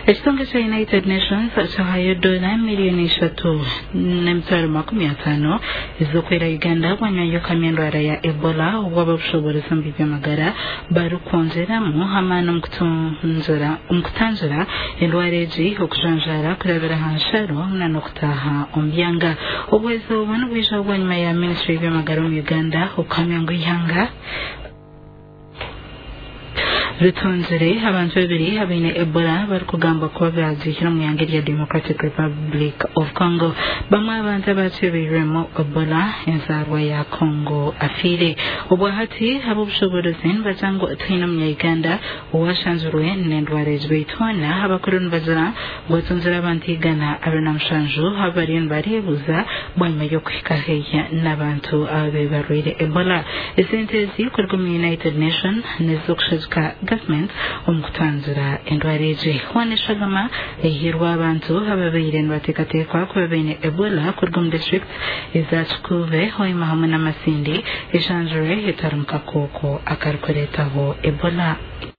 Ekitonde kya United Nations kyahaye dola miliyoni 3.50 ezokwera Uganda bwanywa endwara ya Ebola obwaba bushoboreza mu by'amagara barukonzeramu hamana omukutanzira endwara egi okujanjara kurabira hansharo n'okutaha ombyanga obwezo bano bwija bwanyuma ya Ministry y'Amagara mu Uganda okamya ngo ihanga Ritonzere abantu babiri habine Ebola barikugamba kuba bazihira mu yange ya Democratic Republic of Congo bamwe abantu abatsebiremo Ebola enzarwa ya Congo afire obwahati habo bushoborezi bazango twina mu Uganda washanzurwe n'endwara ezbeitwana abakoroni bazira gwatonzera abantu igana abanamushanju habari barebuza bwanyuma yo kwikaheya n'abantu abe barwire Ebola esentezi kurwa mu United Nations nezokushizka government omukutanzira endwara egi waneshagama ehirwa abantu ababeire nibatekatekwa kuba baine Ebola kurwa mu district ezachukuve hoima hamwe n'amasindi eshanjure etari mu kakoko akarikureetaho Ebola.